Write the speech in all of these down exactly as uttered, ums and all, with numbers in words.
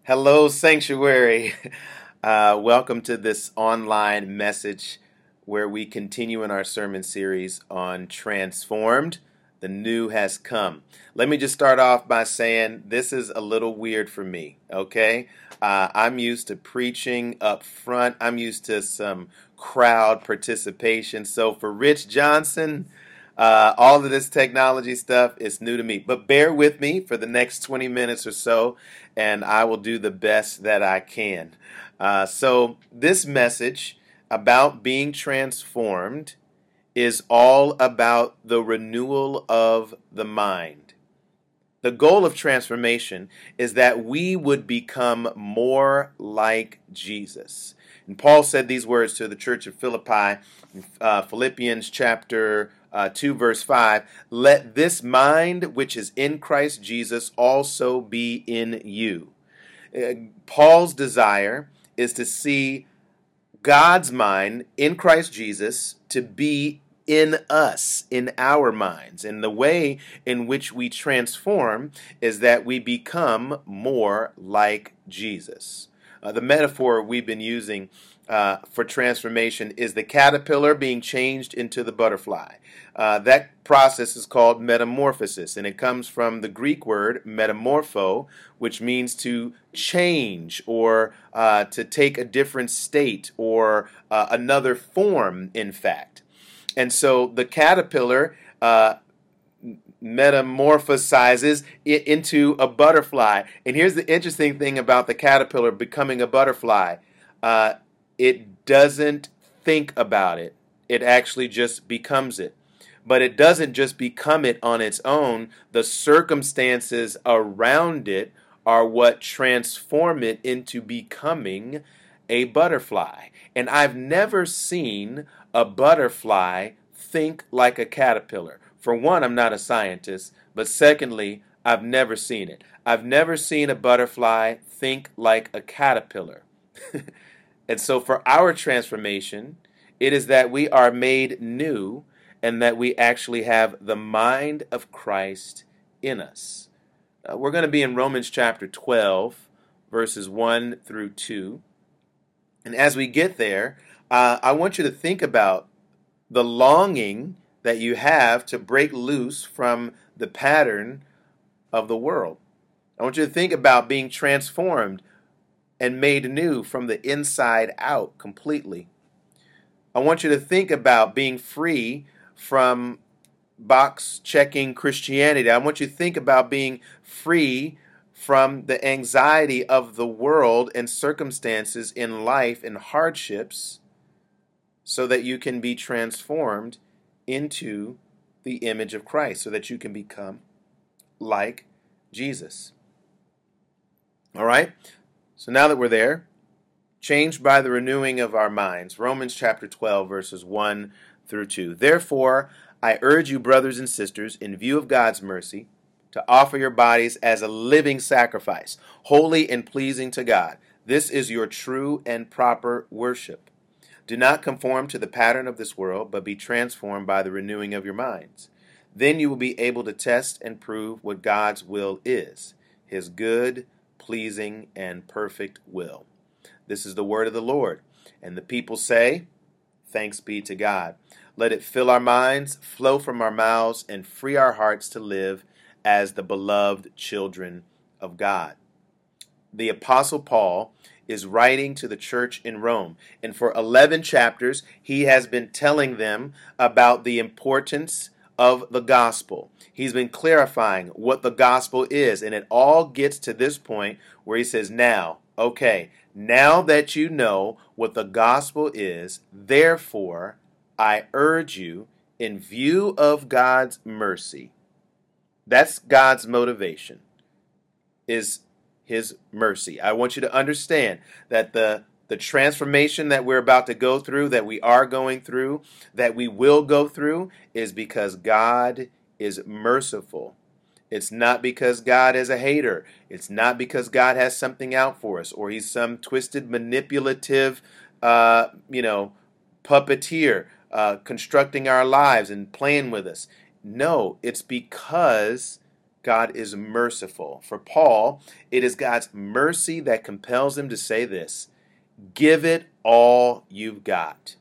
Hello, Sanctuary. Uh, welcome to this online message where we continue in our sermon series on Transformed. The new has come. Let me just start off by saying this is a little weird for me, okay? Uh, I'm used to preaching up front, I'm used to some crowd participation. So for Rich Johnson, uh, all of this technology stuff is new to me. But bear with me for the next twenty minutes or so, and I will do the best that I can. Uh, so, this message about being transformed is all about the renewal of the mind. The goal of transformation is that we would become more like Jesus. And Paul said these words to the church of Philippi, uh, Philippians chapter uh, two, verse five. Let this mind which is in Christ Jesus also be in you. Uh, Paul's desire is to see God's mind in Christ Jesus to be in us, in our minds. And the way in which we transform is that we become more like Jesus. Uh, the metaphor we've been using uh, for transformation is the caterpillar being changed into the butterfly. Uh, that process is called metamorphosis, and it comes from the Greek word metamorpho, which means to change or uh, to take a different state or uh, another form, in fact. And so the caterpillar uh, metamorphosizes it into a butterfly. And here's the interesting thing about the caterpillar becoming a butterfly. Uh, it doesn't think about it. It actually just becomes it. But it doesn't just become it on its own. The circumstances around it are what transform it into becoming a butterfly. And I've never seen a butterfly think like a caterpillar. For one, I'm not a scientist, but secondly, I've never seen it. I've never seen a butterfly think like a caterpillar. And so for our transformation, it is that we are made new and that we actually have the mind of Christ in us. Uh, we're going to be in Romans chapter twelve, verses one through two. And as we get there, uh, I want you to think about the longing that you have to break loose from the pattern of the world. I want you to think about being transformed and made new from the inside out completely. I want you to think about being free from box checking Christianity. I want you to think about being free from the anxiety of the world and circumstances in life and hardships so that you can be transformed into the image of Christ, so that you can become like Jesus. All right? So now that we're there, changed by the renewing of our minds. Romans chapter twelve, verses one through two. Therefore, I urge you, brothers and sisters, in view of God's mercy, to offer your bodies as a living sacrifice, holy and pleasing to God. This is your true and proper worship. Do not conform to the pattern of this world, but be transformed by the renewing of your minds. Then you will be able to test and prove what God's will is, his good, pleasing, and perfect will. This is the word of the Lord. And the people say, thanks be to God. Let it fill our minds, flow from our mouths, and free our hearts to live as the beloved children of God. The Apostle Paul is writing to the church in Rome. And for eleven chapters, he has been telling them about the importance of the gospel. He's been clarifying what the gospel is. And it all gets to this point where he says, now, okay, now that you know what the gospel is, therefore, I urge you, in view of God's mercy, that's God's motivation, is his mercy. I want you to understand that the, the transformation that we're about to go through, that we are going through, that we will go through, is because God is merciful. It's not because God is a hater. It's not because God has something out for us, or he's some twisted, manipulative, uh, you know, puppeteer uh, constructing our lives and playing with us. No, it's because God is merciful. For Paul, it is God's mercy that compels him to say this: give it all you've got.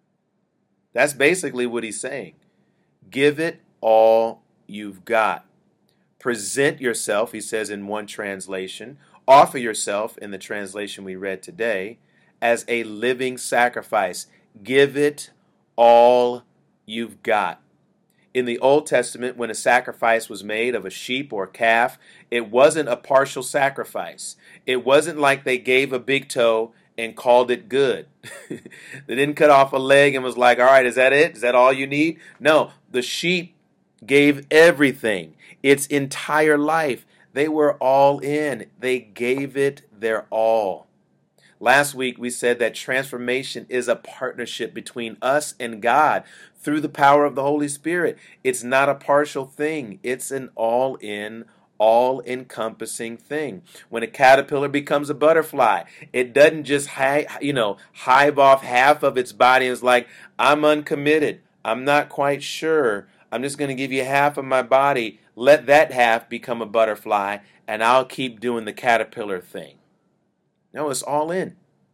That's basically what he's saying. Give it all you've got. Present yourself, he says in one translation, offer yourself in the translation we read today, as a living sacrifice. Give it all you've got. In the Old Testament, when a sacrifice was made of a sheep or calf, it wasn't a partial sacrifice. It wasn't like they gave a big toe and called it good. They didn't cut off a leg and was like, all right, is that it? Is that all you need? No, the sheep gave everything, its entire life. They were all in. They gave it their all. Last week we said that transformation is a partnership between us and God through the power of the Holy Spirit. It's not a partial thing. It's an all-in, all-encompassing thing. When a caterpillar becomes a butterfly, it doesn't just hi- you know hive off half of its body and is like, I'm uncommitted. I'm not quite sure. I'm just going to give you half of my body. Let that half become a butterfly, and I'll keep doing the caterpillar thing. No, it's all in.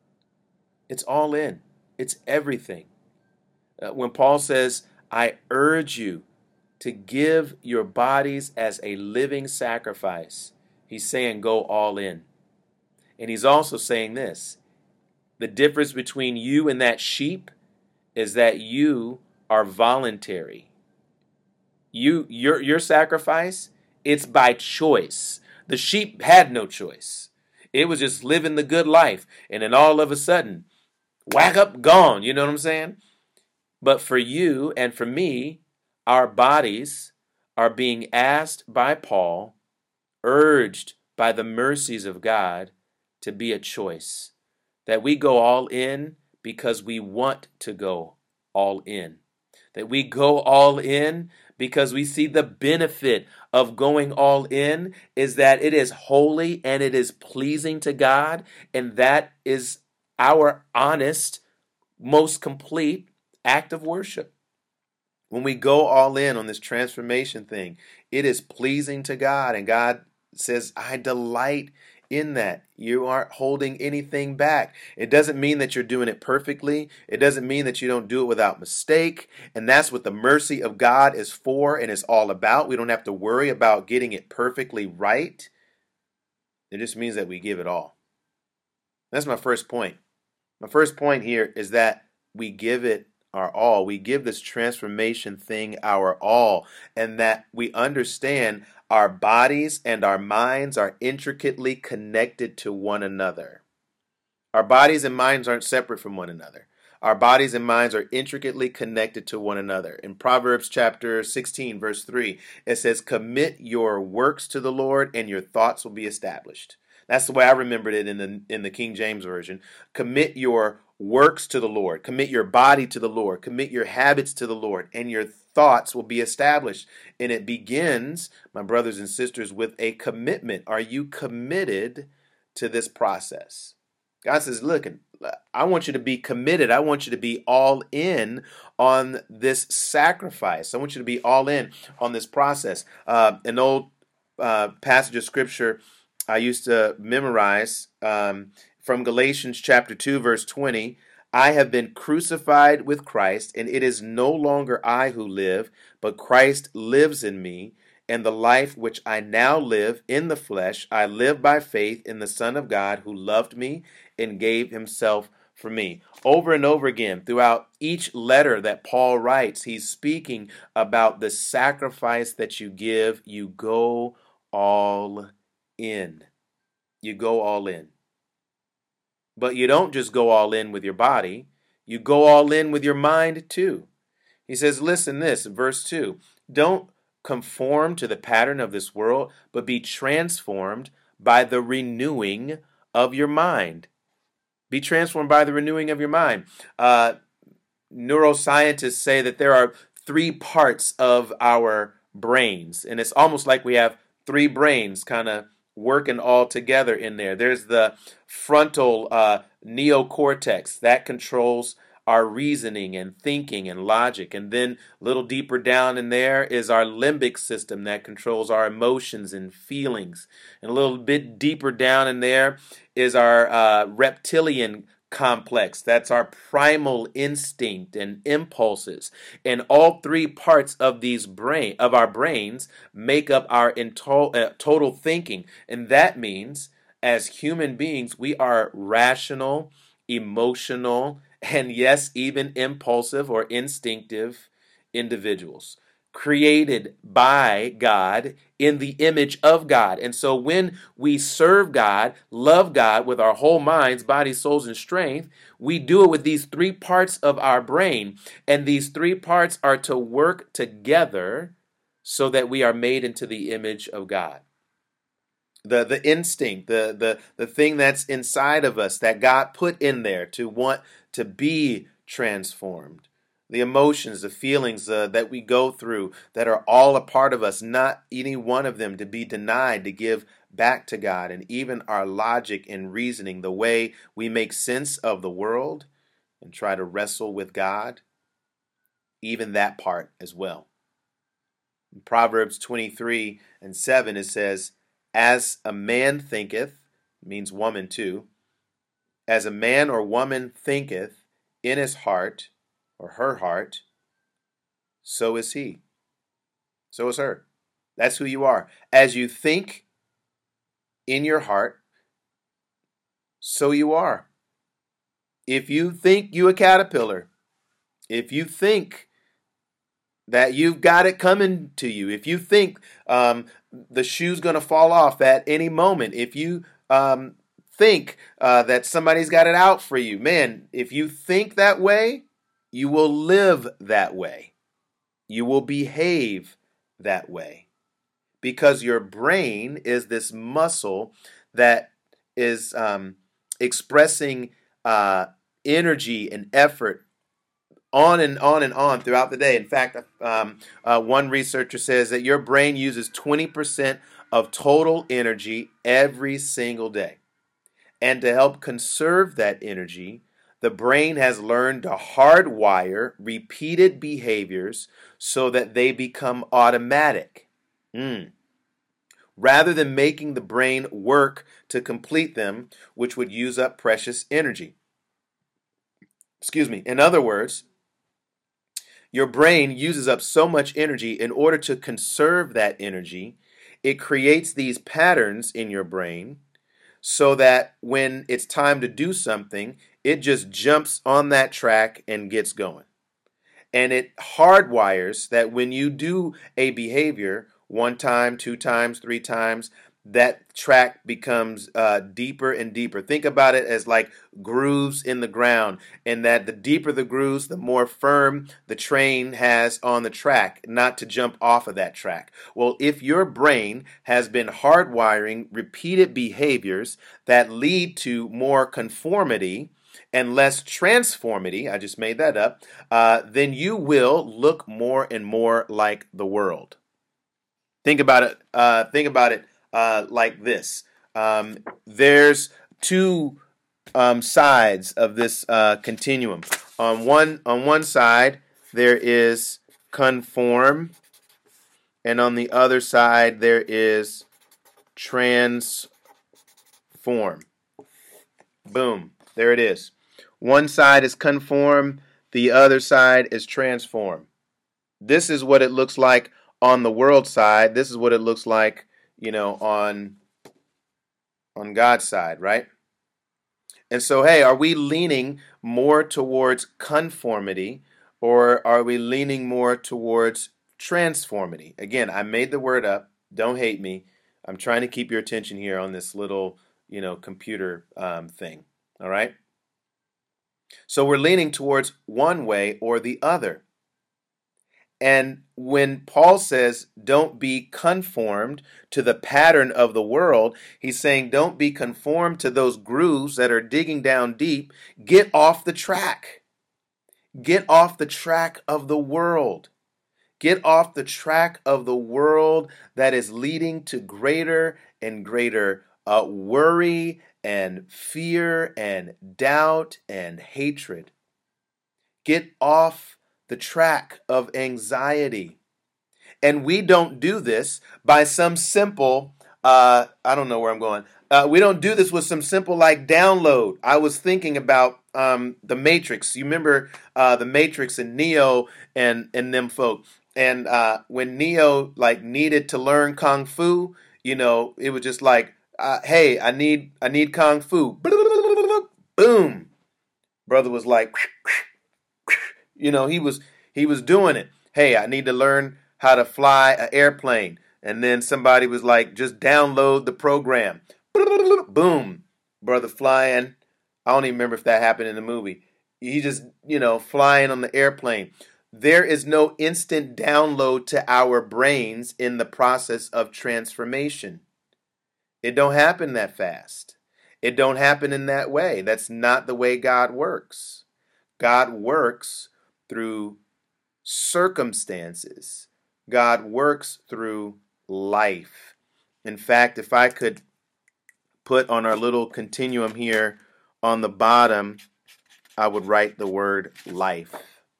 It's all in. It's everything. Uh, when Paul says, I urge you to give your bodies as a living sacrifice, he's saying go all in. And he's also saying this: the difference between you and that sheep is that you are voluntary. You, your, your sacrifice, it's by choice. The sheep had no choice. It was just living the good life. And then all of a sudden, whack up, gone. You know what I'm saying? But for you and for me, our bodies are being asked by Paul, urged by the mercies of God, to be a choice. That we go all in because we want to go all in. That we go all in because we see the benefit of going all in is that it is holy and it is pleasing to God, and that is our honest, most complete act of worship. When we go all in on this transformation thing, it is pleasing to God, and God says, I delight in that. You aren't holding anything back. It doesn't mean that you're doing it perfectly. It doesn't mean that you don't do it without mistake. And that's what the mercy of God is for and is all about. We don't have to worry about getting it perfectly right. It just means that we give it all. That's my first point. My first point here is that we give it our all. We give this transformation thing our all, and that we understand our bodies and our minds are intricately connected to one another. Our bodies and minds aren't separate from one another. Our bodies and minds are intricately connected to one another. In Proverbs chapter sixteen, verse three, it says, commit your works to the Lord and your thoughts will be established. That's the way I remembered it in the in the King James Version. Commit your works to the Lord. Commit your body to the Lord. Commit your habits to the Lord, and your thoughts will be established. And it begins, my brothers and sisters, with a commitment. Are you committed to this process? God says, look, I want you to be committed. I want you to be all in on this sacrifice. I want you to be all in on this process. Uh, an old uh, passage of scripture I used to memorize um, from Galatians chapter two, verse twenty. I have been crucified with Christ, and it is no longer I who live, but Christ lives in me. And the life which I now live in the flesh, I live by faith in the Son of God who loved me and gave himself for me. Over and over again, throughout each letter that Paul writes, he's speaking about the sacrifice that you give. You go all in. You go all in. But you don't just go all in with your body. You go all in with your mind too. He says, listen this, verse two, don't conform to the pattern of this world, but be transformed by the renewing of your mind. Be transformed by the renewing of your mind. Uh, neuroscientists say that there are three parts of our brains, and it's almost like we have three brains kind of working all together in there. There's the frontal uh, neocortex that controls our reasoning and thinking and logic. And then a little deeper down in there is our limbic system that controls our emotions and feelings. And a little bit deeper down in there is our uh, reptilian complex. That's our primal instinct and impulses. And all three parts of these brain of our brains make up our into- uh, total thinking. And that means as human beings, we are rational, emotional, and yes, even impulsive or instinctive individuals created by God in the image of God. And so when we serve God, love God with our whole minds, bodies, souls, and strength, we do it with these three parts of our brain. And these three parts are to work together so that we are made into the image of God. The, the instinct, the, the, the thing that's inside of us that God put in there to want to be transformed. The emotions, the feelings uh, that we go through that are all a part of us, not any one of them to be denied, to give back to God. And even our logic and reasoning, the way we make sense of the world and try to wrestle with God, even that part as well. In Proverbs twenty-three and seven, it says, as a man thinketh, means woman too, as a man or woman thinketh in his heart, or her heart, so is he. So is her. That's who you are. As you think in your heart, so you are. If you think you a caterpillar, if you think that you've got it coming to you, if you think um, the shoe's going to fall off at any moment, if you um, think uh, that somebody's got it out for you, man, if you think that way, you will live that way. You will behave that way. Because your brain is this muscle that is um, expressing uh, energy and effort on and on and on throughout the day. In fact, um, uh, one researcher says that your brain uses twenty percent of total energy every single day. And to help conserve that energy, the brain has learned to hardwire repeated behaviors so that they become automatic. Mm. Rather than making the brain work to complete them, which would use up precious energy. Excuse me. In other words, your brain uses up so much energy in order to conserve that energy. It creates these patterns in your brain so that when it's time to do something, it just jumps on that track and gets going. And it hardwires that when you do a behavior one time, two times, three times, that track becomes uh, deeper and deeper. Think about it as like grooves in the ground, and that the deeper the grooves, the more firm the train has on the track, not to jump off of that track. Well, if your brain has been hardwiring repeated behaviors that lead to more conformity and less transformity, I just made that up, uh, then you will look more and more like the world. Think about it. Uh, think about it uh, like this. Um, there's two um, sides of this uh, continuum. On one on one side there is conform, and on the other side there is transform. Boom. There it is. One side is conform, the other side is transform. This is what it looks like on the world side. This is what it looks like, you know, on on God's side, right? And so, hey, are we leaning more towards conformity, or are we leaning more towards transformity? Again, I made the word up. Don't hate me. I'm trying to keep your attention here on this little, you know, computer um, thing. All right? So we're leaning towards one way or the other. And when Paul says, don't be conformed to the pattern of the world, he's saying, don't be conformed to those grooves that are digging down deep. Get off the track. Get off the track of the world. Get off the track of the world that is leading to greater and greater uh, worry and fear and doubt and hatred. Get off the track of anxiety. And we don't do this by some simple, uh, I don't know where I'm going. Uh, we don't do this with some simple like download. I was thinking about um, the Matrix. You remember uh, the Matrix and Neo and and them folk. And uh, when Neo like needed to learn kung fu, you know, it was just like, uh, hey, I need I need kung fu. Boom, brother was like, you know, he was he was doing it. Hey, I need to learn how to fly an airplane. And then somebody was like, just download the program. Boom, brother flying. I don't even remember if that happened in the movie. He just, you know, flying on the airplane. There is no instant download to our brains in the process of transformation. It don't happen that fast. It don't happen in that way. That's not the way God works. God works through circumstances. God works through life. In fact, if I could put on our little continuum here on the bottom, I would write the word life.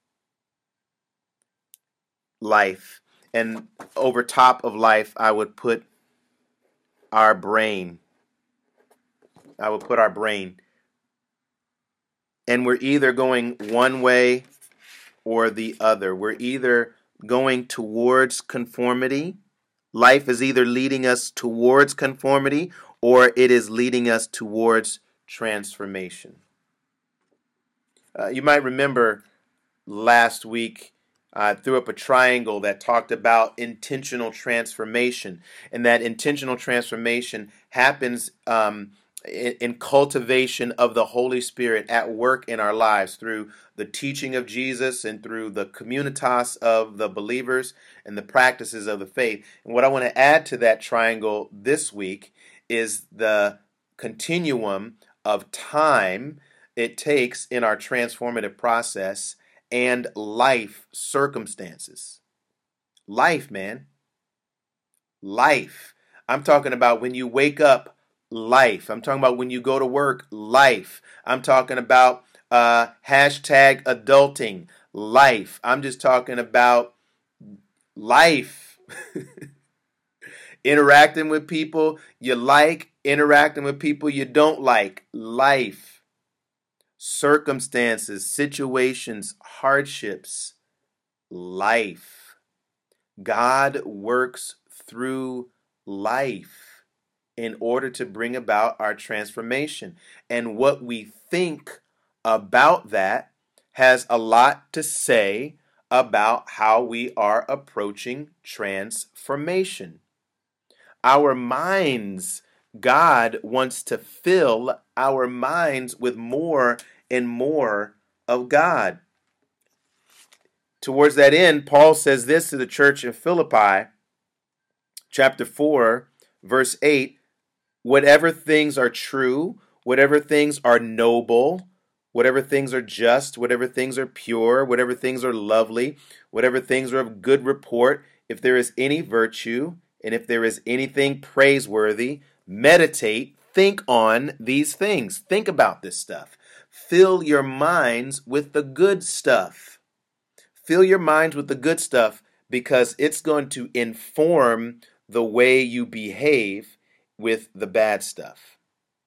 Life. And over top of life, I would put our brain. I would put our brain. And we're either going one way or the other. We're either going towards conformity. Life is either leading us towards conformity or it is leading us towards transformation. Uh, you might remember last week I threw up a triangle that talked about intentional transformation, and that intentional transformation happens um, in, in cultivation of the Holy Spirit at work in our lives through the teaching of Jesus and through the communitas of the believers and the practices of the faith. And what I want to add to that triangle this week is the continuum of time it takes in our transformative process and life circumstances. Life, man. Life. I'm talking about when you wake up, life. I'm talking about when you go to work, life. I'm talking about uh, hashtag adulting, life. I'm just talking about life. Interacting with people you like, interacting with people you don't like, life. Circumstances, situations, hardships, life. God works through life in order to bring about our transformation. And what we think about that has a lot to say about how we are approaching transformation. Our minds, God wants to fill our minds with more and more of God. Towards that end, Paul says this to the church in Philippi, chapter four, verse eight, whatever things are true, whatever things are noble, whatever things are just, whatever things are pure, whatever things are lovely, whatever things are of good report, if there is any virtue, and if there is anything praiseworthy, meditate, think on these things. Think about this stuff. Fill your minds with the good stuff. Fill your minds with the good stuff because it's going to inform the way you behave with the bad stuff.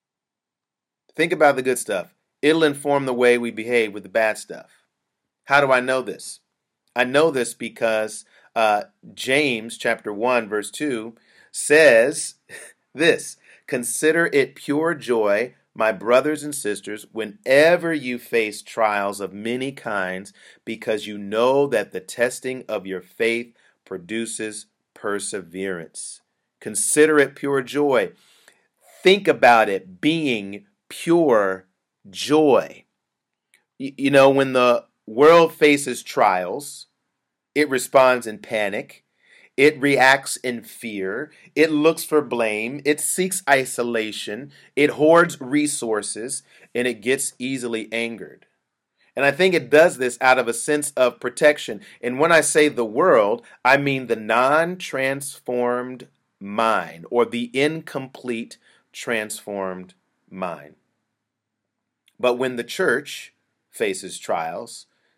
Think about the good stuff. It'll inform the way we behave with the bad stuff. How do I know this? I know this because uh, James chapter one verse two says this, consider it pure joy, my brothers and sisters, whenever you face trials of many kinds, because you know that the testing of your faith produces perseverance. Consider it pure joy. Think about it being pure joy. You, you know, when the world faces trials, it responds in panic. It reacts in fear. It looks for blame. It seeks isolation. It hoards resources, and it gets easily angered. And I think it does this out of a sense of protection. And when I say the world, I mean the non-transformed mind or the incomplete transformed mind. But when the church faces trials,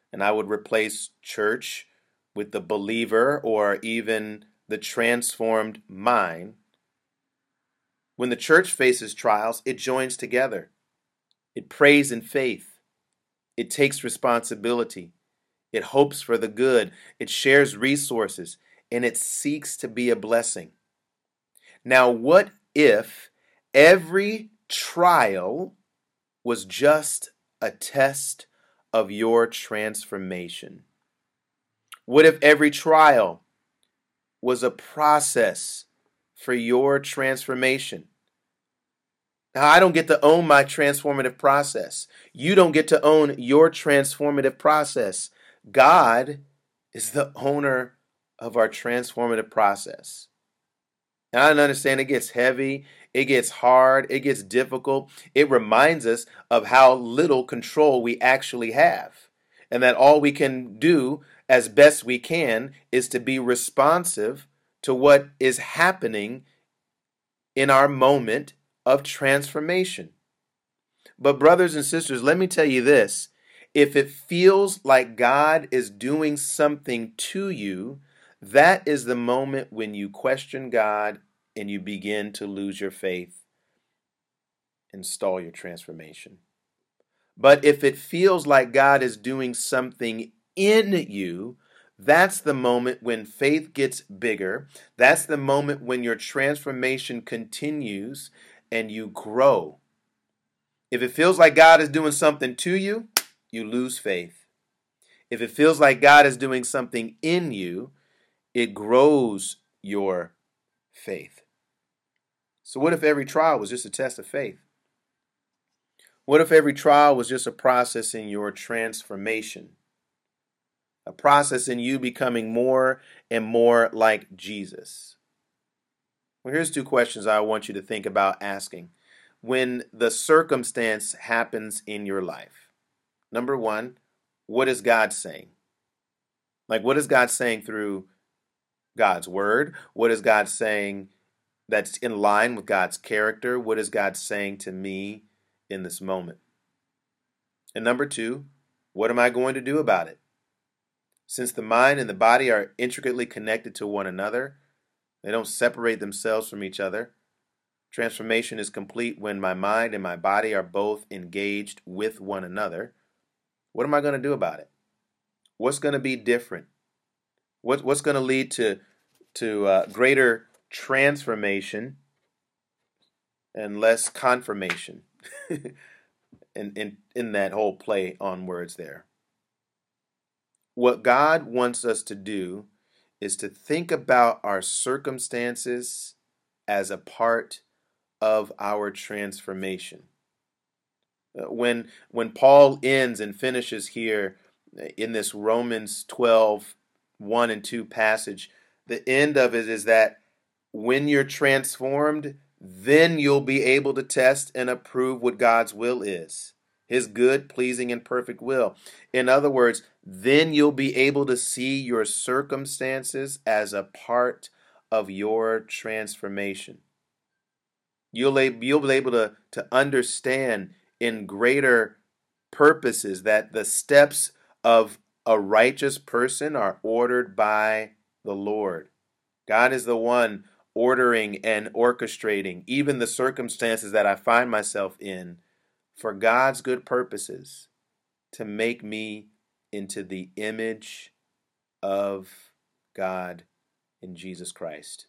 And I would replace church with the believer or even the transformed mind. When the church faces trials, it joins together. It prays in faith. It takes responsibility. It hopes for the good. It shares resources. And it seeks to be a blessing. Now, what if every trial was just a test of your transformation? What if every trial was a process for your transformation? Now, I don't get to own my transformative process. You don't get to own your transformative process. God is the owner of our transformative process. Now, I understand it gets heavy, it gets hard, it gets difficult. It reminds us of how little control we actually have, and that all we can do as best we can is to be responsive to what is happening in our moment of transformation. But brothers and sisters, let me tell you this. If it feels like God is doing something to you, that is the moment when you question God and you begin to lose your faith and stall your transformation. But if it feels like God is doing something in you, that's the moment when faith gets bigger. That's the moment when your transformation continues and you grow. If it feels like God is doing something to you, you lose faith. If it feels like God is doing something in you, it grows your faith. So what if every trial was just a test of faith? What if every trial was just a process in your transformation? A process in you becoming more and more like Jesus? Well, here's two questions I want you to think about asking when the circumstance happens in your life. Number one, what is God saying? Like, what is God saying through God's word? What is God saying that's in line with God's character? What is God saying to me in this moment? And number two, what am I going to do about it? Since the mind and the body are intricately connected to one another, they don't separate themselves from each other. Transformation is complete when my mind and my body are both engaged with one another. What am I going to do about it? What's going to be different? What, what's going to lead to, to uh, greater transformation and less confirmation? in, in, in that whole play on words there. What God wants us to do is to think about our circumstances as a part of our transformation. When, when Paul ends and finishes here in this Romans twelve, one and two passage, the end of it is that when you're transformed, then you'll be able to test and approve what God's will is. His good, pleasing, and perfect will. In other words, then you'll be able to see your circumstances as a part of your transformation. You'll, you'll be able to, to understand in greater purposes that the steps of a righteous person are ordered by the Lord. God is the one ordering and orchestrating even the circumstances that I find myself in for God's good purposes, to make me into the image of God in Jesus Christ.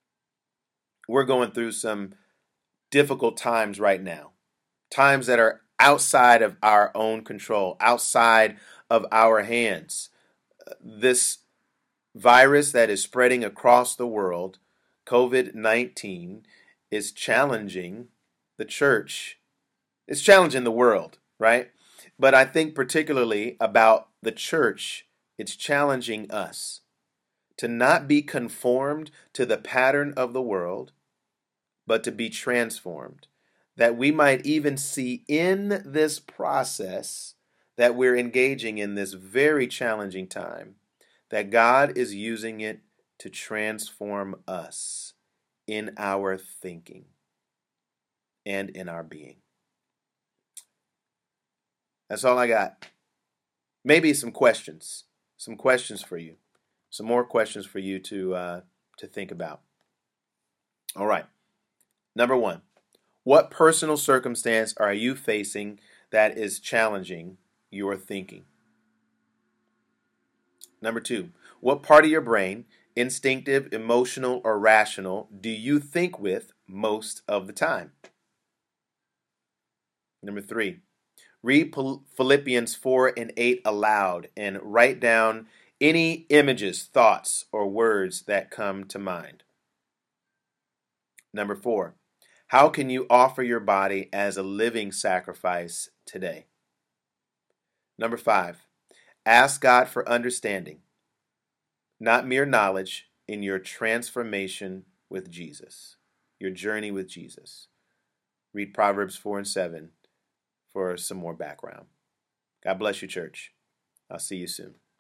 We're going through some difficult times right now, times that are outside of our own control, outside of our hands. This virus that is spreading across the world, COVID nineteen, is challenging the church. It's challenging the world, right? But I think particularly about the church, it's challenging us to not be conformed to the pattern of the world, but to be transformed, that we might even see in this process that we're engaging in this very challenging time, that God is using it to transform us in our thinking and in our being. That's all I got. maybe some questions, some questions for you, some more questions for you to uh, to think about. All right. Number one, what personal circumstance are you facing that is challenging your thinking? Number two, what part of your brain, instinctive, emotional, or rational, do you think with most of the time? Number three, read Philippians four and eight aloud and write down any images, thoughts, or words that come to mind. Number four, how can you offer your body as a living sacrifice today? Number five, ask God for understanding, not mere knowledge, in your transformation with Jesus, your journey with Jesus. Read Proverbs four and seven for some more background. God bless you, church. I'll see you soon.